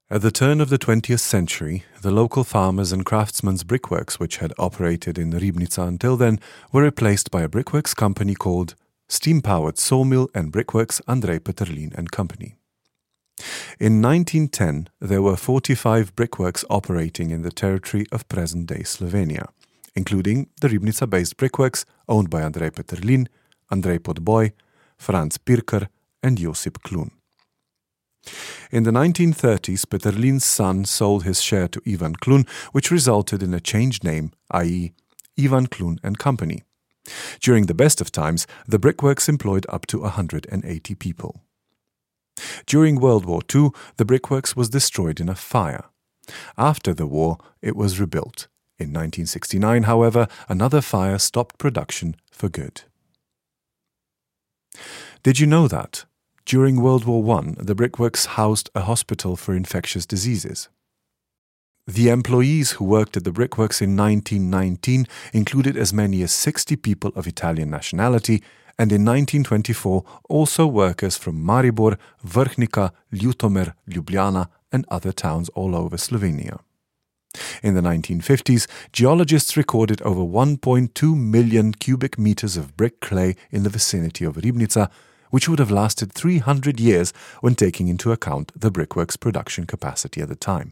At the turn of the 20th century, the local farmers' and craftsmen's brickworks, which had operated in Ribnica until then, were replaced by a brickworks company called Steam-Powered Sawmill and Brickworks Andrei Peterlin and Company. In 1910, there were 45 brickworks operating in the territory of present-day Slovenia, including the Ribnica-based brickworks owned by Andrei Peterlin, Andrei Podboj, Franz Pirker, and Josip Klun. In the 1930s, Peterlin's son sold his share to Ivan Klun, which resulted in a changed name, i.e. Ivan Klun and Company. During the best of times, the brickworks employed up to 180 people. During World War II, the brickworks was destroyed in a fire. After the war, it was rebuilt. In 1969, however, another fire stopped production for good. Did you know that? During World War I, the brickworks housed a hospital for infectious diseases. The employees who worked at the brickworks in 1919 included as many as 60 people of Italian nationality, and in 1924 also workers from Maribor, Vrhnica, Ljutomer, Ljubljana, and other towns all over Slovenia. In the 1950s, geologists recorded over 1.2 million cubic meters of brick clay in the vicinity of Ribnica, which would have lasted 300 years when taking into account the brickworks' production capacity at the time.